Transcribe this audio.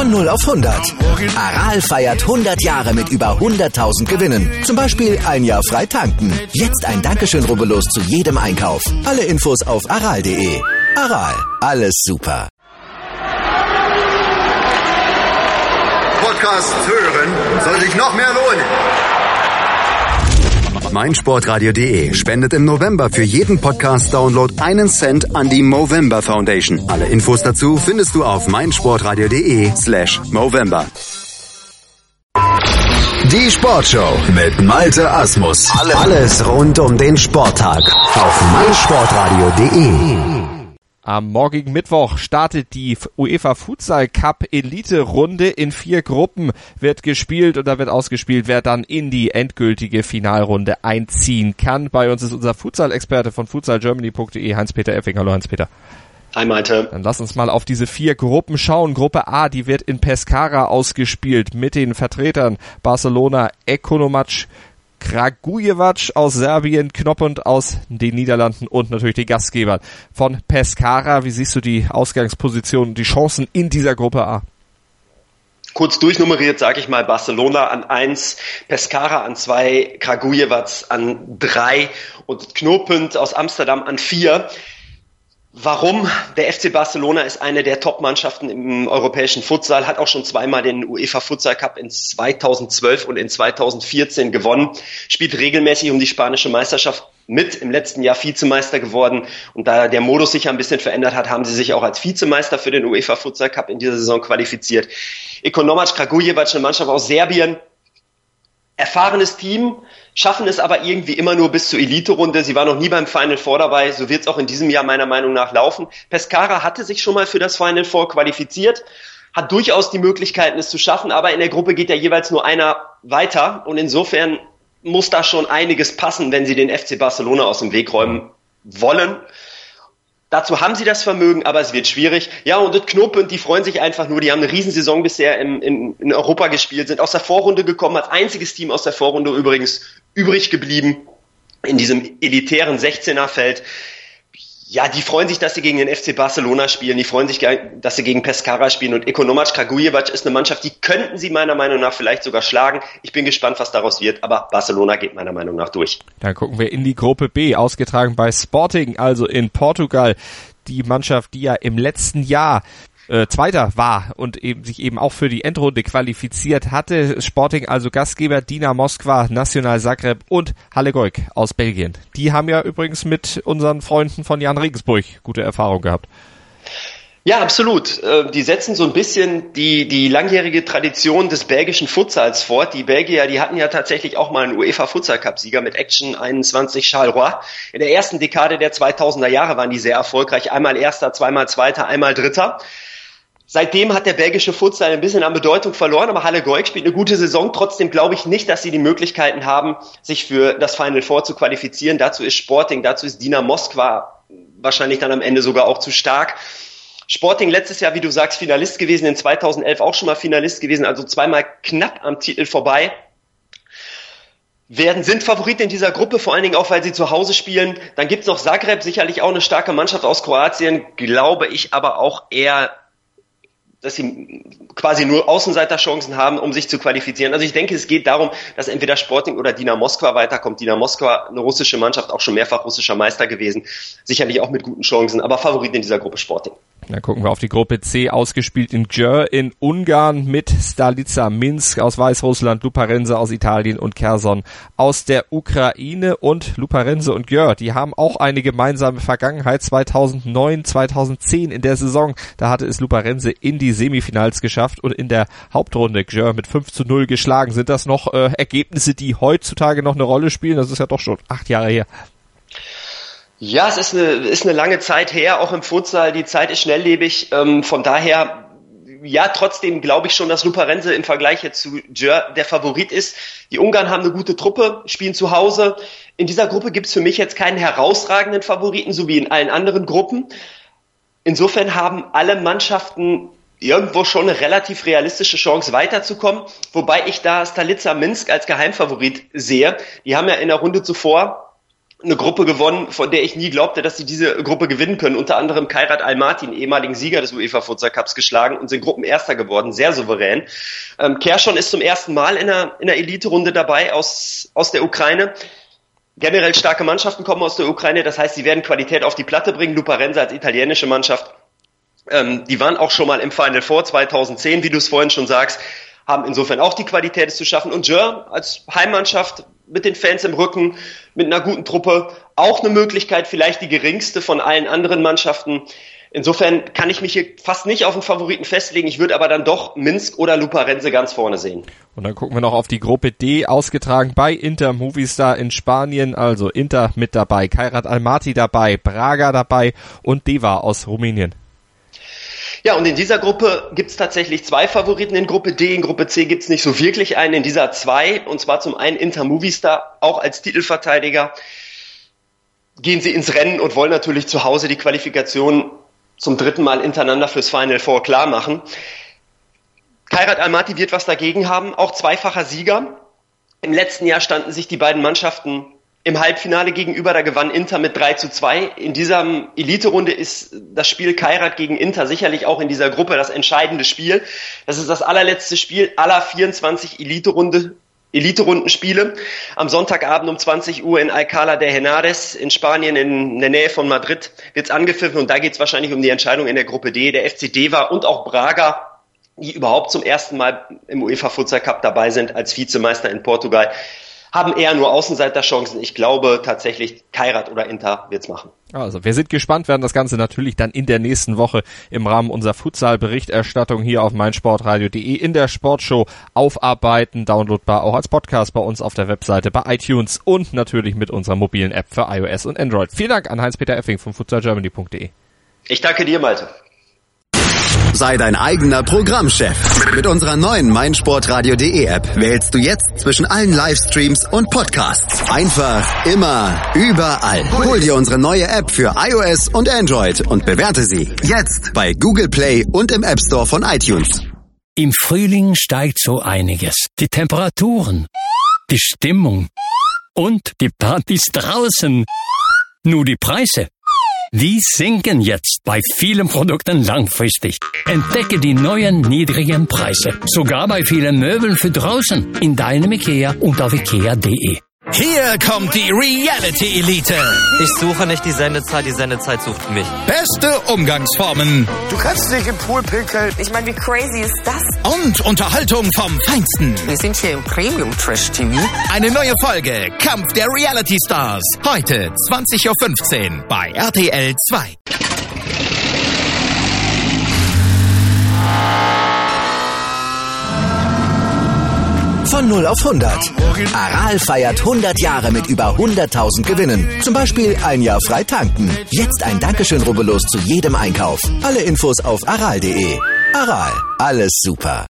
Von 0 auf 100. Aral feiert 100 Jahre mit über 100.000 Gewinnen. Zum Beispiel ein Jahr frei tanken. Jetzt ein Dankeschön, rubbellos zu jedem Einkauf. Alle Infos auf aral.de. Aral, alles super. Podcast hören soll sich noch mehr lohnen. meinsportradio.de spendet im November für jeden Podcast-Download 1 Cent an die Movember Foundation. Alle Infos dazu findest du auf meinsportradio.de/Movember. Die Sportshow mit Malte Asmus. Alles rund um den Sporttag auf meinsportradio.de. Am morgigen Mittwoch startet die UEFA Futsal Cup Elite Runde. In 4 Gruppen wird gespielt und da wird ausgespielt, wer dann in die endgültige Finalrunde einziehen kann. Bei uns ist unser Futsal-Experte von futsalgermany.de, Heinz-Peter Effing. Hallo Heinz-Peter. Hi Malte. Dann lass uns mal auf diese 4 Gruppen schauen. Gruppe A, die wird in Pescara ausgespielt mit den Vertretern Barcelona, Ekonomac, Kragujevac aus Serbien, Knoppund aus den Niederlanden und natürlich die Gastgeber von Pescara. Wie siehst du die Ausgangsposition, die Chancen in dieser Gruppe A? Kurz durchnummeriert, sage ich mal, Barcelona an 1, Pescara an 2, Kragujevac an 3 und Knoppund aus Amsterdam an 4. Warum? Der FC Barcelona ist eine der Top-Mannschaften im europäischen Futsal, hat auch schon zweimal den UEFA Futsal Cup in 2012 und in 2014 gewonnen, spielt regelmäßig um die spanische Meisterschaft mit, im letzten Jahr Vizemeister geworden und da der Modus sich ein bisschen verändert hat, haben sie sich auch als Vizemeister für den UEFA Futsal Cup in dieser Saison qualifiziert. Ekonomac Kragujevac, eine Mannschaft aus Serbien, erfahrenes Team, schaffen es aber irgendwie immer nur bis zur Elite-Runde. Sie war noch nie beim Final Four dabei. So wird es auch in diesem Jahr meiner Meinung nach laufen. Pescara hatte sich schon mal für das Final Four qualifiziert, hat durchaus die Möglichkeiten, es zu schaffen, aber in der Gruppe geht ja jeweils nur einer weiter und insofern muss da schon einiges passen, wenn sie den FC Barcelona aus dem Weg räumen wollen. Dazu haben sie das Vermögen, aber es wird schwierig. Ja, und das Knoppund, die freuen sich einfach nur. Die haben eine Riesensaison bisher in Europa gespielt, sind aus der Vorrunde gekommen, als einziges Team aus der Vorrunde übrigens übrig geblieben in diesem elitären 16er-Feld. Ja, die freuen sich, dass sie gegen den FC Barcelona spielen. Die freuen sich, dass sie gegen Pescara spielen. Und Ekonomac Kragujevac ist eine Mannschaft, die könnten sie meiner Meinung nach vielleicht sogar schlagen. Ich bin gespannt, was daraus wird. Aber Barcelona geht meiner Meinung nach durch. Dann gucken wir in die Gruppe B, ausgetragen bei Sporting, also in Portugal. Die Mannschaft, die ja im letzten Jahr Zweiter war und sich eben auch für die Endrunde qualifiziert hatte. Sporting also Gastgeber, Dinamo Moskwa, Nacional Zagreb und Halle Goik aus Belgien. Die haben ja übrigens mit unseren Freunden von Jan Regensburg gute Erfahrung gehabt. Ja, absolut. Die setzen so ein bisschen die langjährige Tradition des belgischen Futsals fort. Die Belgier, die hatten ja tatsächlich auch mal einen UEFA Futsal Cup Sieger mit Action 21 Charleroi. In der ersten Dekade der 2000er Jahre waren die sehr erfolgreich. Einmal Erster, zweimal Zweiter, einmal Dritter. Seitdem hat der belgische Futsal ein bisschen an Bedeutung verloren, aber Halle Goik spielt eine gute Saison. Trotzdem glaube ich nicht, dass sie die Möglichkeiten haben, sich für das Final Four zu qualifizieren. Dazu ist Sporting, dazu ist Dinamo Moskwa wahrscheinlich dann am Ende sogar auch zu stark. Sporting letztes Jahr, wie du sagst, Finalist gewesen, in 2011 auch schon mal Finalist gewesen, also zweimal knapp am Titel vorbei. Sind Favorit in dieser Gruppe, vor allen Dingen auch, weil sie zu Hause spielen. Dann gibt's noch Zagreb, sicherlich auch eine starke Mannschaft aus Kroatien, glaube ich aber auch eher, dass sie quasi nur Außenseiterchancen haben, um sich zu qualifizieren. Also ich denke, es geht darum, dass entweder Sporting oder Dinamo Moskwa weiterkommt. Dinamo Moskwa, eine russische Mannschaft, auch schon mehrfach russischer Meister gewesen. Sicherlich auch mit guten Chancen, aber Favorit in dieser Gruppe Sporting. Dann gucken wir auf die Gruppe C, ausgespielt in Győr in Ungarn mit Stalica Minsk aus Weißrussland, Luparense aus Italien und Kherson aus der Ukraine. Und Luparense und Győr, die haben auch eine gemeinsame Vergangenheit. 2009, 2010 in der Saison, da hatte es Luparense in die Semifinals geschafft und in der Hauptrunde Győr mit 5-0 geschlagen. Sind das noch Ergebnisse, die heutzutage noch eine Rolle spielen? Das ist ja doch schon 8 Jahre her. Ja, es ist eine lange Zeit her, auch im Futsal. Die Zeit ist schnelllebig. Von daher, ja, trotzdem glaube ich schon, dass Luparense im Vergleich jetzt zu Győr der Favorit ist. Die Ungarn haben eine gute Truppe, spielen zu Hause. In dieser Gruppe gibt es für mich jetzt keinen herausragenden Favoriten, so wie in allen anderen Gruppen. Insofern haben alle Mannschaften irgendwo schon eine relativ realistische Chance weiterzukommen, wobei ich da Stalica Minsk als Geheimfavorit sehe. Die haben ja in der Runde zuvor eine Gruppe gewonnen, von der ich nie glaubte, dass sie diese Gruppe gewinnen können. Unter anderem Kairat Almaty, ehemaligen Sieger des UEFA Futsal Cups, geschlagen und sind Gruppenerster geworden, sehr souverän. Kherson ist zum ersten Mal in der Elite-Runde dabei aus der Ukraine. Generell starke Mannschaften kommen aus der Ukraine, das heißt, sie werden Qualität auf die Platte bringen. Luparenza als italienische Mannschaft, die waren auch schon mal im Final Four 2010, wie du es vorhin schon sagst, haben insofern auch die Qualität, es zu schaffen. Und Geur als Heimmannschaft mit den Fans im Rücken, mit einer guten Truppe, auch eine Möglichkeit, vielleicht die geringste von allen anderen Mannschaften. Insofern kann ich mich hier fast nicht auf einen Favoriten festlegen. Ich würde aber dann doch Minsk oder Luparense ganz vorne sehen. Und dann gucken wir noch auf die Gruppe D, ausgetragen bei Inter Movistar in Spanien. Also Inter mit dabei, Kairat Almaty dabei, Braga dabei und Deva aus Rumänien. Ja, und in dieser Gruppe gibt's tatsächlich zwei Favoriten in Gruppe D. In Gruppe C gibt's nicht so wirklich einen, in dieser zwei. Und zwar zum einen Inter Movistar, auch als Titelverteidiger. Gehen sie ins Rennen und wollen natürlich zu Hause die Qualifikation zum dritten Mal hintereinander fürs Final Four klar machen. Kairat Almaty wird was dagegen haben, auch zweifacher Sieger. Im letzten Jahr standen sich die beiden Mannschaften im Halbfinale gegenüber, da gewann Inter mit 3:2. In dieser Elite-Runde ist das Spiel Kairat gegen Inter sicherlich auch in dieser Gruppe das entscheidende Spiel. Das ist das allerletzte Spiel aller 24 Elite-Rundenspiele. Am Sonntagabend um 20 Uhr in Alcalá de Henares in Spanien in der Nähe von Madrid wird's angepfiffen und da geht's wahrscheinlich um die Entscheidung in der Gruppe D. Der FC Deva und auch Braga, die überhaupt zum ersten Mal im UEFA Futsal Cup dabei sind als Vizemeister in Portugal, haben eher nur Außenseiterchancen. Ich glaube tatsächlich, Kairat oder Inter wird's machen. Also, wir sind gespannt, werden das Ganze natürlich dann in der nächsten Woche im Rahmen unserer Futsal-Berichterstattung hier auf meinsportradio.de in der Sportshow aufarbeiten. Downloadbar auch als Podcast bei uns auf der Webseite, bei iTunes und natürlich mit unserer mobilen App für iOS und Android. Vielen Dank an Heinz-Peter Effing von futsalgermany.de. Ich danke dir, Malte. Sei dein eigener Programmchef. Mit unserer neuen meinsportradio.de App wählst du jetzt zwischen allen Livestreams und Podcasts. Einfach, immer, überall. Hol dir unsere neue App für iOS und Android und bewerte sie jetzt bei Google Play und im App Store von iTunes. Im Frühling steigt so einiges. Die Temperaturen, die Stimmung und die Partys draußen. Nur die Preise, die sinken jetzt bei vielen Produkten langfristig. Entdecke die neuen niedrigen Preise. Sogar bei vielen Möbeln für draußen. In deinem IKEA und auf IKEA.de. Hier kommt die Reality Elite. Ich suche nicht die Sendezeit sucht mich. Beste Umgangsformen. Du kannst nicht im Pool pinkeln. Ich meine, wie crazy ist das? Und Unterhaltung vom Feinsten. Wir sind hier im Premium Trash TV. Eine neue Folge Kampf der Reality Stars. Heute 20:15 Uhr bei RTL 2. Von 0 auf 100. Aral feiert 100 Jahre mit über 100.000 Gewinnen. Zum Beispiel ein Jahr frei tanken. Jetzt ein Dankeschön, rubbellos zu jedem Einkauf. Alle Infos auf aral.de. Aral, alles super.